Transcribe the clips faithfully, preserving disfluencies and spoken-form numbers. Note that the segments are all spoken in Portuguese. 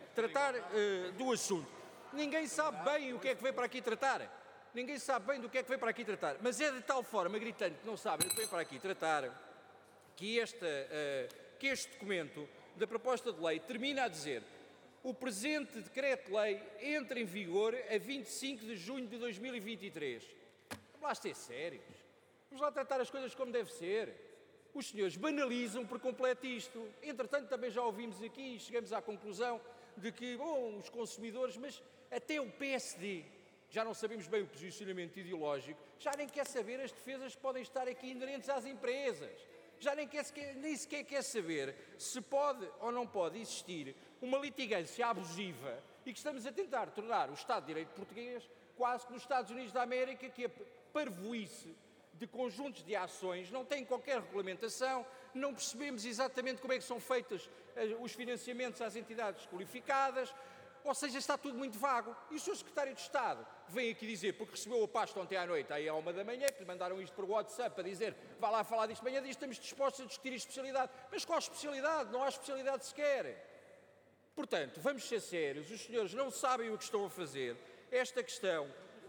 tratar uh, do assunto. Ninguém sabe bem o que é que veio para aqui tratar. Ninguém sabe bem do que é que veio para aqui tratar. Mas é de tal forma gritante que não sabem o que veio para aqui tratar que, esta, uh, que este documento da proposta de lei termina a dizer: o presente decreto-lei entra em vigor a vinte e cinco de junho de dois mil e vinte e três. Vamos lá ser sérios. Vamos lá tratar as coisas como deve ser. Os senhores banalizam por completo isto. Entretanto, também já ouvimos aqui e chegamos à conclusão de que, bom, os consumidores, mas até o P S D, já não sabemos bem o posicionamento ideológico, já nem quer saber as defesas que podem estar aqui inerentes às empresas. Já nem, quer, nem sequer quer saber se pode ou não pode existir uma litigância abusiva e que estamos a tentar tornar o Estado de Direito português quase que nos Estados Unidos da América, que é parvoíce de conjuntos de ações, não tem qualquer regulamentação, não percebemos exatamente como é que são feitos os financiamentos às entidades qualificadas, ou seja, está tudo muito vago. E o senhor Secretário de Estado vem aqui dizer, porque recebeu a pasta ontem à noite, aí à uma da manhã, que lhe mandaram isto por WhatsApp para dizer, vá lá falar disto amanhã, diz, estamos dispostos a discutir a especialidade. Mas qual especialidade? Não há especialidade sequer. Portanto, vamos ser sérios, os senhores não sabem o que estão a fazer. Esta questão,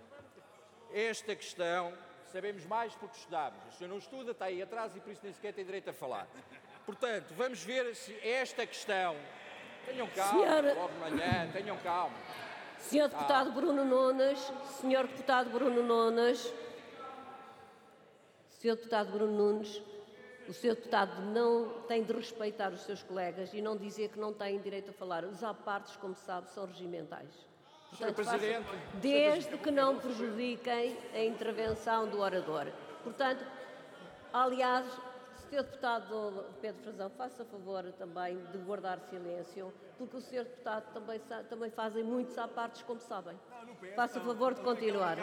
esta questão, sabemos mais porque estudámos. O senhor não estuda, está aí atrás e por isso nem sequer tem direito a falar. Portanto, vamos ver se esta questão... Tenham calma, Senhora... logo de manhã, tenham calma. senhor Deputado ah. Bruno Nunes, senhor Deputado Bruno Nunes, senhor Deputado Bruno Nunes, o senhor Deputado não tem de respeitar os seus colegas e não dizer que não têm direito a falar. Os apartes, como sabe, são regimentais. senhor Presidente, desde que não prejudiquem a intervenção do orador. Portanto, aliás, senhor Deputado Pedro Frazão, faça favor também de guardar silêncio, porque o senhor Deputado também, também fazem muitos apartes, como sabem. Faça favor de continuar.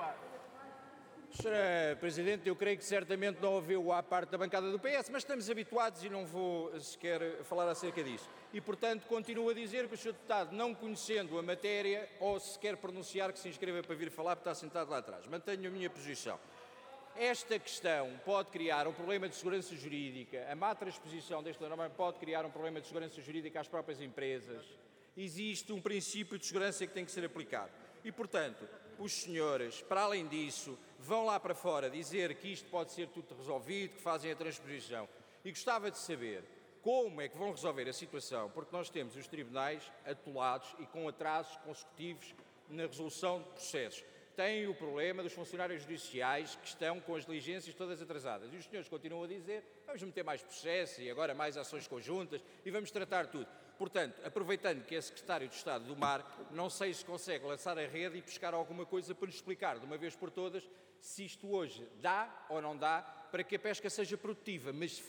senhora Presidente, eu creio que certamente não ouviu o à parte da bancada do P S, mas estamos habituados e não vou sequer falar acerca disso. E, portanto, continuo a dizer que o senhor Deputado, não conhecendo a matéria, ou se quer pronunciar, que se inscreva para vir falar, porque está sentado lá atrás. Mantenho a minha posição. Esta questão pode criar um problema de segurança jurídica, a má transposição desta norma pode criar um problema de segurança jurídica às próprias empresas. Existe um princípio de segurança que tem que ser aplicado. E, portanto, os senhores, para além disso, vão lá para fora dizer que isto pode ser tudo resolvido, que fazem a transposição. E gostava de saber como é que vão resolver a situação, porque nós temos os tribunais atolados e com atrasos consecutivos na resolução de processos. Tem o problema dos funcionários judiciais que estão com as diligências todas atrasadas. E os senhores continuam a dizer, vamos meter mais processos e agora mais ações conjuntas e vamos tratar tudo. Portanto, aproveitando que é Secretário de Estado do Mar, não sei se consegue lançar a rede e pescar alguma coisa para nos explicar, de uma vez por todas, se isto hoje dá ou não dá para que a pesca seja produtiva. Mas,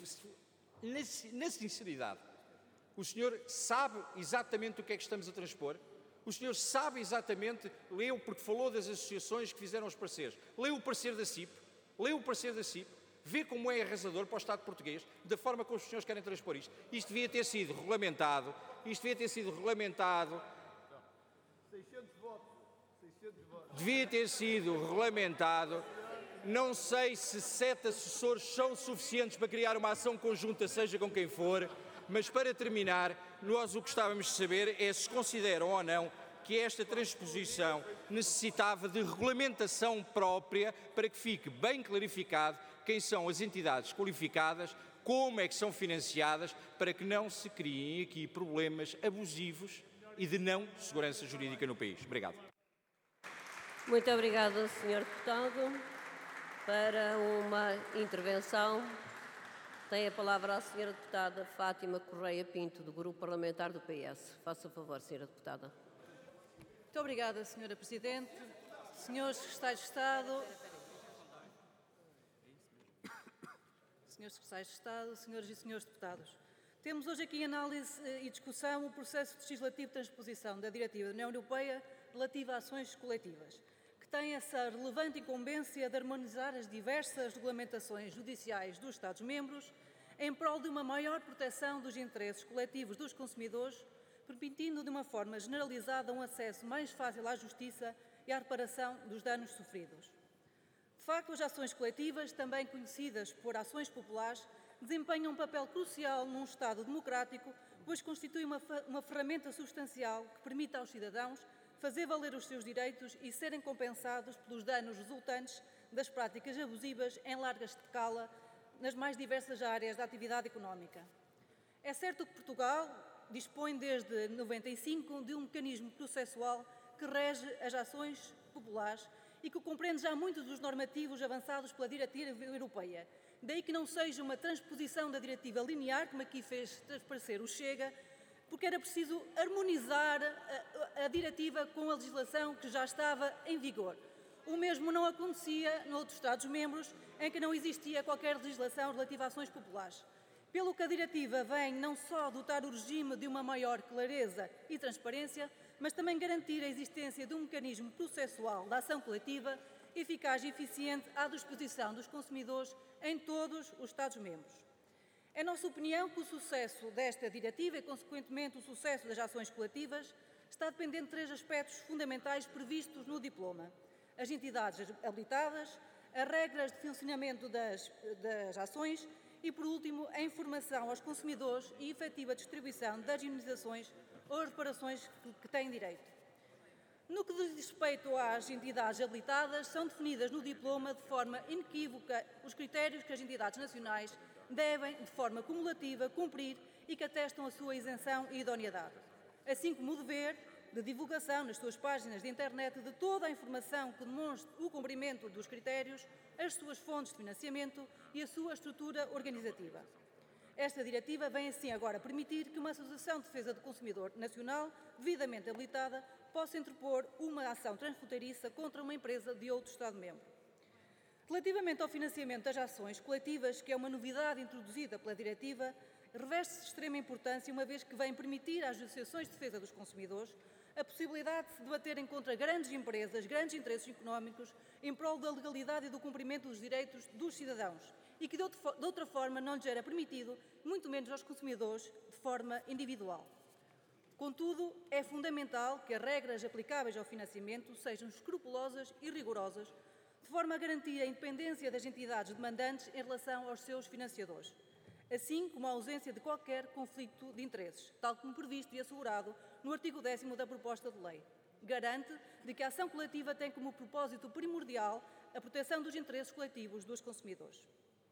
na sinceridade, o senhor sabe exatamente o que é que estamos a transpor? O senhor sabe exatamente, leu, porque falou das associações que fizeram os pareceres, leu o parecer da C I P, leu o parecer da C I P, vê como é arrasador para o Estado português, da forma como os senhores querem transpor isto. Isto devia ter sido regulamentado, isto devia ter sido regulamentado, seiscentos votos, seiscentos votos. Devia ter sido regulamentado. Não sei se sete assessores são suficientes para criar uma ação conjunta, seja com quem for. Mas, para terminar, nós o que gostávamos de saber é se consideram ou não que esta transposição necessitava de regulamentação própria para que fique bem clarificado quem são as entidades qualificadas, como é que são financiadas, para que não se criem aqui problemas abusivos e de não segurança jurídica no país. Obrigado. Muito obrigada, senhor Deputado. Para uma intervenção, tem a palavra a senhora Deputada Fátima Correia Pinto, do Grupo Parlamentar do P S. Faça favor, senhora Deputada. Muito obrigada, senhora Presidente. Senhores Secretários de Estado, senhores Secretários de Estado, senhoras e senhores Deputados, temos hoje aqui em análise e discussão o processo legislativo de transposição da Diretiva da União Europeia relativa a ações coletivas, que tem essa relevante incumbência de harmonizar as diversas regulamentações judiciais dos Estados-membros em prol de uma maior proteção dos interesses coletivos dos consumidores, permitindo de uma forma generalizada um acesso mais fácil à justiça e à reparação dos danos sofridos. De facto, as ações coletivas, também conhecidas por ações populares, desempenham um papel crucial num Estado democrático, pois constitui uma, uma ferramenta substancial que permite aos cidadãos fazer valer os seus direitos e serem compensados pelos danos resultantes das práticas abusivas em larga escala nas mais diversas áreas da atividade económica. É certo que Portugal dispõe desde noventa e cinco de um mecanismo processual que rege as ações populares e que compreende já muitos dos normativos avançados pela Diretiva Europeia. Daí que não seja uma transposição da diretiva linear, como aqui fez transparecer o Chega, porque era preciso harmonizar a, a diretiva com a legislação que já estava em vigor. O mesmo não acontecia noutros Estados-membros, em que não existia qualquer legislação relativa a ações populares. Pelo que a diretiva vem não só dotar o regime de uma maior clareza e transparência, mas também garantir a existência de um mecanismo processual da ação coletiva eficaz e eficiente à disposição dos consumidores em todos os Estados-membros. É nossa opinião que o sucesso desta diretiva e, consequentemente, o sucesso das ações coletivas está dependente de três aspectos fundamentais previstos no diploma: as entidades habilitadas, as regras de funcionamento das, das ações e, por último, a informação aos consumidores e efetiva distribuição das indemnizações ou reparações que, que têm direito. No que diz respeito às entidades habilitadas, são definidas no diploma de forma inequívoca os critérios que as entidades nacionais devem, de forma cumulativa, cumprir e que atestam a sua isenção e idoneidade, assim como o dever de divulgação nas suas páginas de internet de toda a informação que demonstre o cumprimento dos critérios, as suas fontes de financiamento e a sua estrutura organizativa. Esta diretiva vem assim agora permitir que uma Associação de Defesa do Consumidor Nacional, devidamente habilitada, possa interpor uma ação transfronteiriça contra uma empresa de outro Estado-membro. Relativamente ao financiamento das ações coletivas, que é uma novidade introduzida pela diretiva, reveste-se de extrema importância, uma vez que vem permitir às associações de defesa dos consumidores a possibilidade de se debaterem contra grandes empresas, grandes interesses económicos, em prol da legalidade e do cumprimento dos direitos dos cidadãos, e que de outra forma não lhes era permitido, muito menos aos consumidores, de forma individual. Contudo, é fundamental que as regras aplicáveis ao financiamento sejam escrupulosas e rigorosas, de forma a garantir a independência das entidades demandantes em relação aos seus financiadores, assim como a ausência de qualquer conflito de interesses, tal como previsto e assegurado no artigo décimo da proposta de lei. Garante de que a ação coletiva tem como propósito primordial a proteção dos interesses coletivos dos consumidores.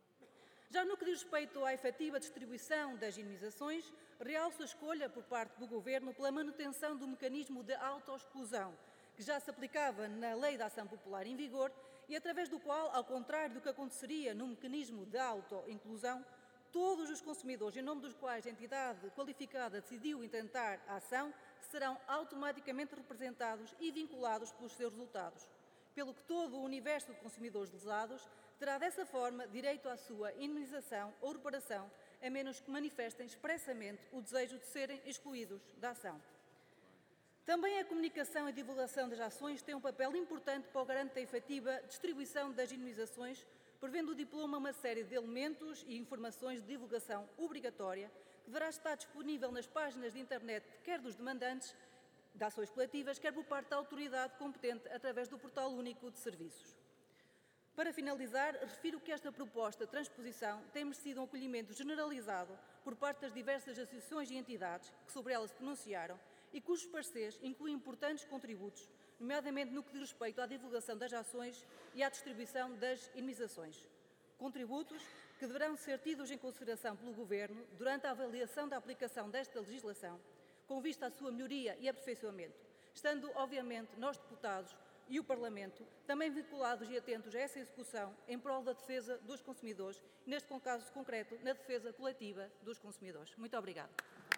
Já no que diz respeito à efetiva distribuição das indemnizações, realça a escolha por parte do Governo pela manutenção do mecanismo de autoexclusão, que já se aplicava na Lei da Ação Popular em vigor e através do qual, ao contrário do que aconteceria no mecanismo de autoinclusão, todos os consumidores em nome dos quais a entidade qualificada decidiu intentar a ação serão automaticamente representados e vinculados pelos seus resultados, pelo que todo o universo de consumidores lesados terá dessa forma direito à sua indemnização ou reparação, a menos que manifestem expressamente o desejo de serem excluídos da ação. Também a comunicação e divulgação das ações tem um papel importante para o garante da efetiva distribuição das indemnizações, prevendo o diploma uma série de elementos e informações de divulgação obrigatória que deverá estar disponível nas páginas de internet quer dos demandantes de ações coletivas, quer por parte da autoridade competente através do Portal Único de Serviços. Para finalizar, refiro que esta proposta de transposição tem merecido um acolhimento generalizado por parte das diversas associações e entidades que sobre ela se pronunciaram e cujos pareceres incluem importantes contributos, nomeadamente no que diz respeito à divulgação das ações e à distribuição das indemnizações. Contributos que deverão ser tidos em consideração pelo Governo durante a avaliação da aplicação desta legislação, com vista à sua melhoria e aperfeiçoamento, estando, obviamente, nós, deputados, e o Parlamento, também vinculados e atentos a essa execução em prol da defesa dos consumidores, e neste caso concreto, na defesa coletiva dos consumidores. Muito obrigada.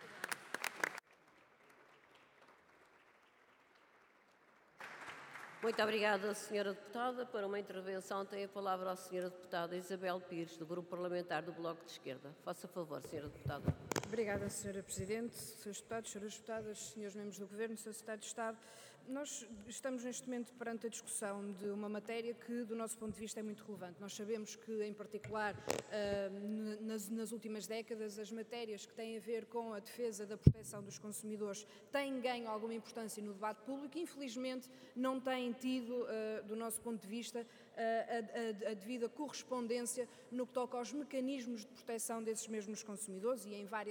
Muito obrigada, senhora Deputada. Para uma intervenção tem a palavra a senhora Deputada Isabel Pires, do Grupo Parlamentar do Bloco de Esquerda. Faça favor, senhora Deputada. Obrigada, senhora Presidente, senhores Deputados, senhoras Deputadas, senhores membros do Governo, senhor Secretário de Estado. Nós estamos neste momento perante a discussão de uma matéria que, do nosso ponto de vista, é muito relevante. Nós sabemos que, em particular, nas, nas últimas décadas, as matérias que têm a ver com a defesa da proteção dos consumidores têm ganho alguma importância no debate público e, infelizmente, não têm tido, do nosso ponto de vista, a, a, a devida correspondência no que toca aos mecanismos de proteção desses mesmos consumidores e em várias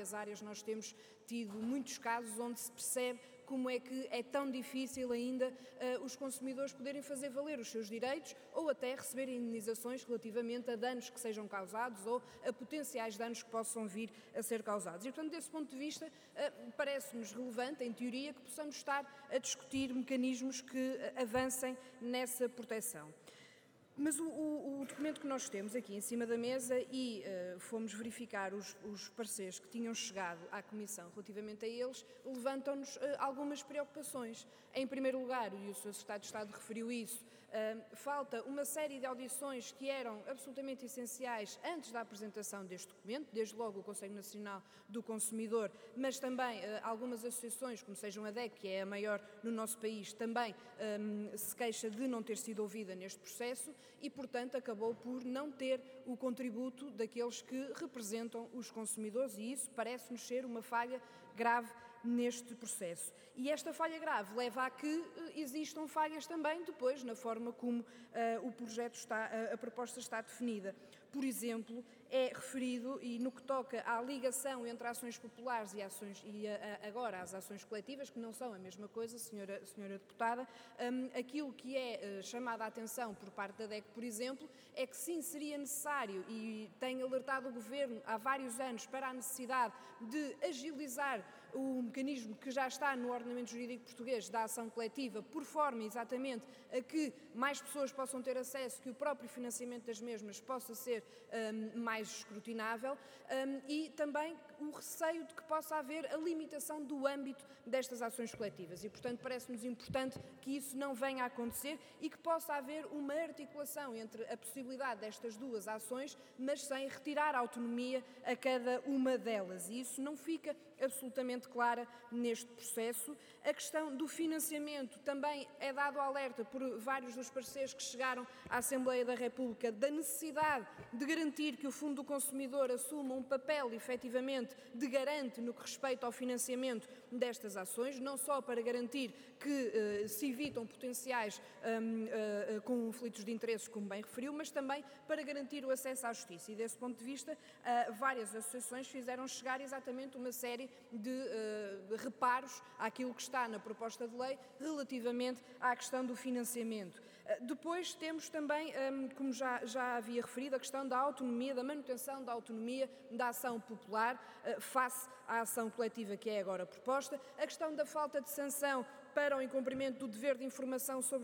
várias áreas nós temos tido muitos casos onde se percebe como é que é tão difícil ainda uh, os consumidores poderem fazer valer os seus direitos ou até receberem indenizações relativamente a danos que sejam causados ou a potenciais danos que possam vir a ser causados. E, portanto, desse ponto de vista, uh, parece-nos relevante, em teoria, que possamos estar a discutir mecanismos que uh, avancem nessa proteção. Mas o, o, o documento que nós temos aqui em cima da mesa e uh, fomos verificar os, os pareceres que tinham chegado à Comissão relativamente a eles, levantam-nos uh, algumas preocupações. Em primeiro lugar, e o senhor Secretário de Estado referiu isso, uh, falta uma série de audições que eram absolutamente essenciais antes da apresentação deste documento, desde logo o Conselho Nacional do Consumidor, mas também uh, algumas associações, como sejam a D E C, que é a maior no nosso país, também um, se queixa de não ter sido ouvida neste processo e, portanto, acabou por não ter o contributo daqueles que representam os consumidores e isso parece-nos ser uma falha grave neste processo. E esta falha grave leva a que uh, existam falhas também depois na forma como uh, o projeto está, uh, a proposta está definida. Por exemplo, é referido, e no que toca à ligação entre ações populares e, ações, e a, a, agora as ações coletivas, que não são a mesma coisa, senhora, senhora deputada, um, aquilo que é uh, chamado a atenção por parte da D E C, por exemplo, é que sim seria necessário, e tem alertado o Governo há vários anos para a necessidade de agilizar o mecanismo que já está no ordenamento jurídico português da ação coletiva, por forma exatamente a que mais pessoas possam ter acesso, que o próprio financiamento das mesmas possa ser um, mais escrutinável um, e também o receio de que possa haver a limitação do âmbito destas ações coletivas e, portanto, parece-nos importante que isso não venha a acontecer e que possa haver uma articulação entre a possibilidade destas duas ações, mas sem retirar a autonomia a cada uma delas. E isso não fica absolutamente clara neste processo. A questão do financiamento também é dado alerta por vários dos pareceres que chegaram à Assembleia da República da necessidade de garantir que o Fundo do Consumidor assuma um papel efetivamente de garante no que respeita ao financiamento destas ações, não só para garantir que eh, se evitam potenciais um, uh, conflitos de interesses, como bem referiu, mas também para garantir o acesso à justiça. E desse ponto de vista, uh, várias associações fizeram chegar exatamente uma série de uh, reparos àquilo que está na proposta de lei relativamente à questão do financiamento. Uh, depois temos também, um, como já, já havia referido, a questão da autonomia, da manutenção da autonomia da ação popular uh, face à ação coletiva que é agora proposta, a questão da falta de sanção para o incumprimento do dever de informação sobre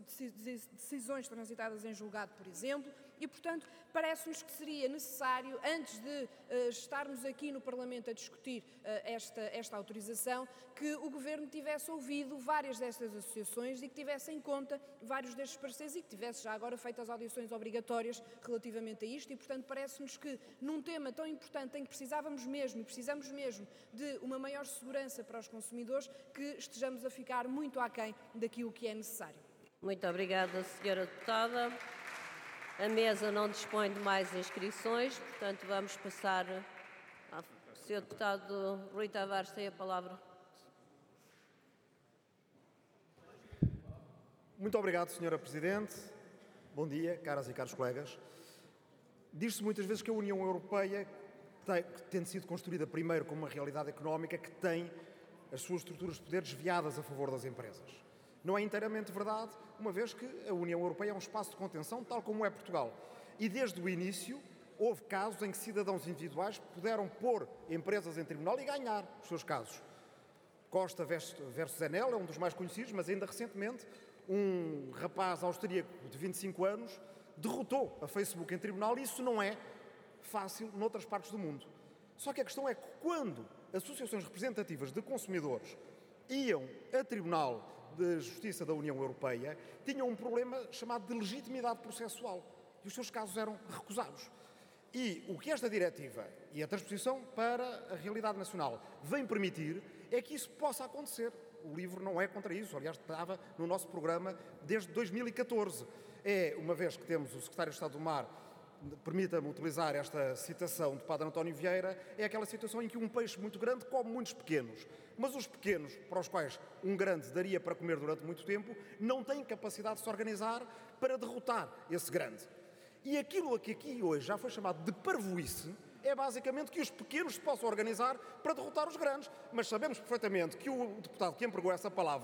decisões transitadas em julgado, por exemplo, e, portanto, parece-nos que seria necessário, antes de uh, estarmos aqui no Parlamento a discutir uh, esta, esta autorização, que o Governo tivesse ouvido várias destas associações e que tivesse em conta vários destes pareceres e que tivesse já agora feito as audições obrigatórias relativamente a isto e, portanto, parece-nos que num tema tão importante em que precisávamos mesmo, e precisamos mesmo de uma maior segurança para os consumidores, que estejamos a ficar muito aquém daquilo que é necessário. Muito obrigada, senhora deputada. A mesa não dispõe de mais inscrições, portanto vamos passar ao senhor deputado Rui Tavares, tem a palavra. Muito obrigado, senhora Presidente. Bom dia, caras e caros colegas. Diz-se muitas vezes que a União Europeia, tem, tendo sido construída primeiro como uma realidade económica, que tem as suas estruturas de poder desviadas a favor das empresas. Não é inteiramente verdade, uma vez que a União Europeia é um espaço de contenção, tal como é Portugal. E desde o início houve casos em que cidadãos individuais puderam pôr empresas em tribunal e ganhar os seus casos. Costa versus Enel é um dos mais conhecidos, mas ainda recentemente um rapaz austríaco de vinte e cinco anos derrotou a Facebook em tribunal e isso não é fácil noutras partes do mundo. Só que a questão é que quando associações representativas de consumidores iam a tribunal de Justiça da União Europeia, tinham um problema chamado de legitimidade processual e os seus casos eram recusados. E o que esta diretiva e a transposição para a realidade nacional vem permitir é que isso possa acontecer. O livro não é contra isso, aliás, estava no nosso programa desde dois mil e catorze. É, uma vez que temos o Secretário de Estado do Mar, permita-me utilizar esta citação de Padre António Vieira, é aquela situação em que um peixe muito grande come muitos pequenos. Mas os pequenos, para os quais um grande daria para comer durante muito tempo, não têm capacidade de se organizar para derrotar esse grande. E aquilo que aqui hoje já foi chamado de parvoíce é basicamente que os pequenos se possam organizar para derrotar os grandes. Mas sabemos perfeitamente que o deputado que empregou essa palavra